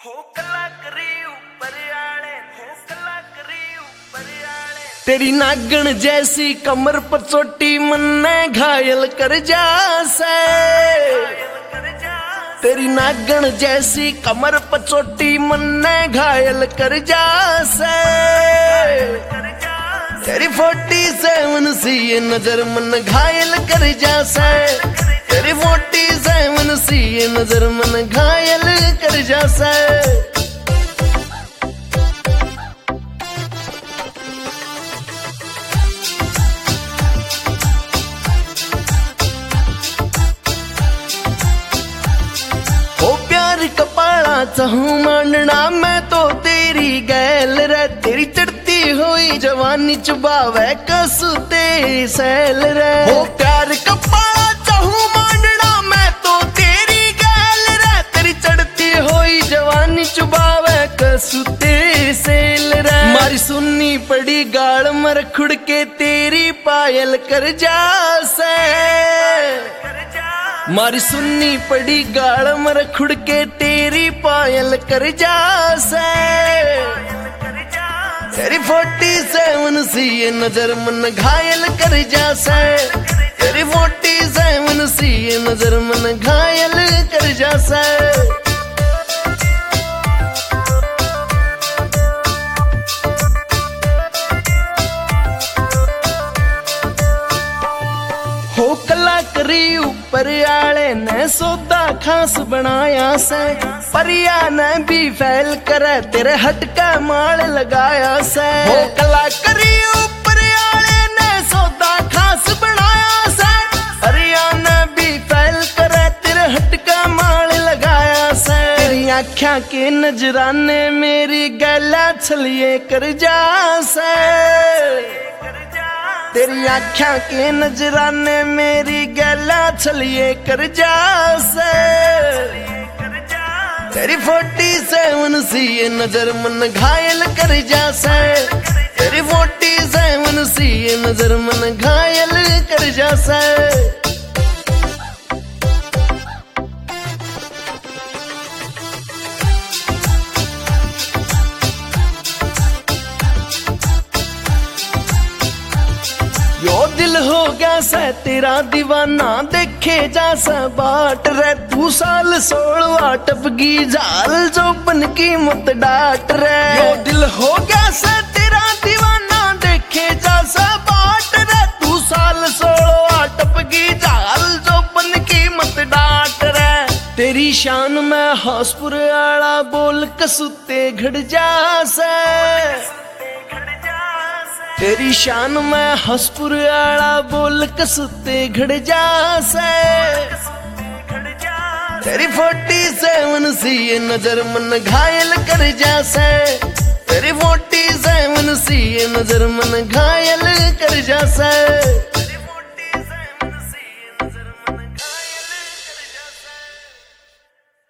तेरी नागण जैसी कमर पर चोटी मन्ने घायल कर जासे। तेरी नागण जैसी कमर पर चोटी मन्ने घायल कर जासे। तेरी 47 सी ये नजर मन घायल कर जासे। तेरी 47 सी ये नजर मन घायल कर जासे। कपाड़ा चाहूं मांडना मैं तो तेरी गैल रे। तेरी चढ़ती हुई जवानी चुबावे कसु तेरी सैल रे। हो प्यार कपाड़ा चाहूं मांडना मैं तो तेरी गैल रे। तेरी चढ़ती हुई जवानी चुबावे कसु तेरी सैल रे। मारी सुन्नी पड़ी गाड़ मर खुड़ के तेरी पायल कर जासे। मारी सुन्नी पड़ी गाड़ मर खुड़ के तेरी पायल कर जासे। तेरी 47 सी ये नजर मन घायल कर जासे। तेरी 47 सी ये नजर मन घायल कर जासे। हो कला करी ऊपर आले ने सौदा खास बनाया से। परिया ने भी फैल करे तेरे हटका माल लगाया से। हो कला करी ऊपर आले ने सौदा खास बनाया से। परिया ने भी फैल करे तेरे हटका माल लगाया से। तेरी आँखों के नजराने मेरी गला छलिए कर जासे। तेरी आँखों के नजराने मेरी गला छलिए कर जासे। तेरी 47 सी ये नजर मन घायल कर जासे। तेरी 47 सी ये नजर मन घायल कर जासे। यो दिल हो गया से तेरा दीवाना देखे जा सा बाट रे। तू साल 16 टपगी झाल जो बन की मत डाट रे। यो दिल हो गया से तेरा दीवाना देखे जा सा बाट रे। तू साल 16 टपगी झाल जो बन की मत डाट रे। तेरी शान में हौसपुर आला बोल कसुते घड़ जासे। तेरी शान में हौसपुर आला बोल कसुते घड़ जासे। तेरी 47 सी ये नजर मन घायल कर जासे। तेरी 47 सी ये नजर मन घायल कर जासे।